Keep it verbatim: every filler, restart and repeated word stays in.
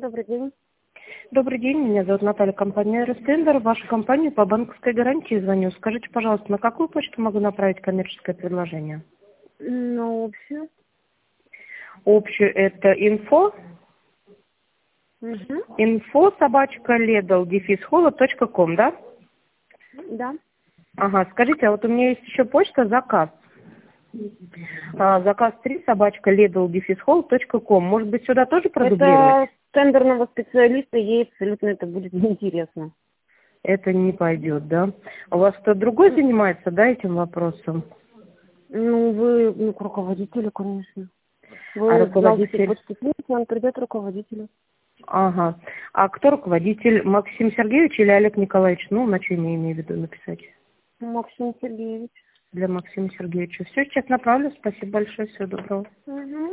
Добрый день. Добрый день, меня зовут Наталья, компания Ростендер. В вашу компанию по банковской гарантии звоню. Скажите, пожалуйста, на какую почту могу направить коммерческое предложение? На общую. Общую это инфо, Угу. инфо собачка ледл дефис холод точка ком, да? Да. Ага, скажите, а вот у меня есть еще почта заказ. А, заказ три собачка ледл дефис холод точка ком. Может быть, сюда тоже продублировать? Это тендерного специалиста, ей абсолютно это будет неинтересно. Это не пойдет, да? У вас кто-то другой занимается, да, этим вопросом? Ну, вы, ну, к руководителю, конечно. А Вы знал все руководитель? почты, он придет руководителю. Ага. А кто руководитель? Максим Сергеевич или Олег Николаевич? Ну, на что я имею в виду написать? Максим Сергеевич. Для Максима Сергеевича. Все, сейчас направлю. Спасибо большое. Всего доброго. Угу.